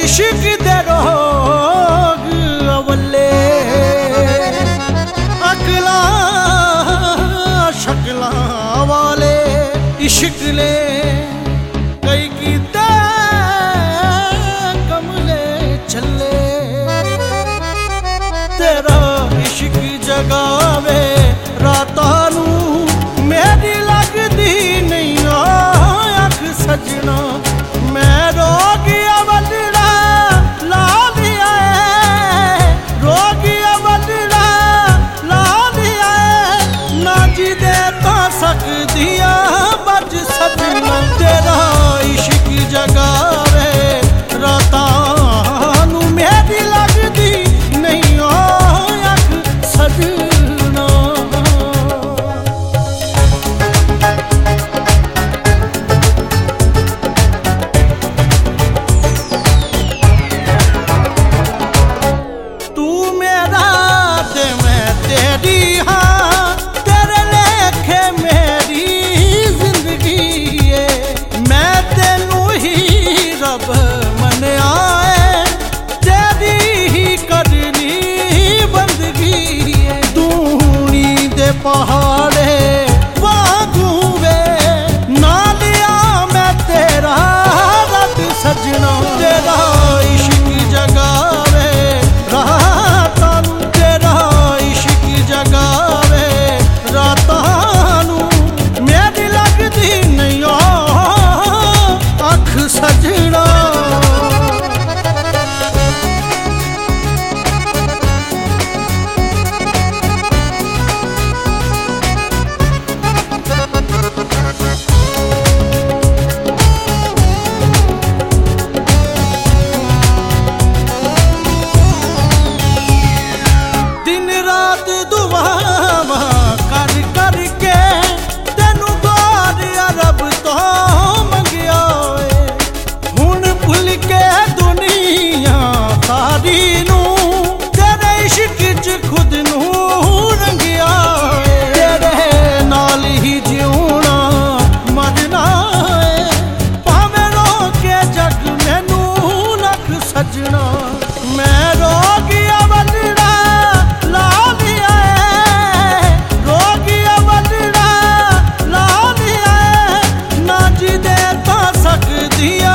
इश्क दे रोग अवले अकला शकला वाले इश्क ने कई कीते कमले चले। तेरा इश्क जगावे रातां नूं मेरी लगदी नहीं अख सजना। मैं रोगिया बदला ला लिया रोगिया बदला ला लिया ना जी दे तो सकदिया बच सजना। तेरा इश्क जगावे रातां नूं मेरी लगदी नहीं अख सजना। पहाड़े वागू वे ना लिया मैं तेरा रत सजना। तेरा इश्क जगावे रातां नूं तेरा इश्क जगावे रातां नूं मेरी लगदी नहीं अख सजना। मैं रोगिया बदला ला लिया रोगिया बदला ला लिया ना जी दे तो सकदिया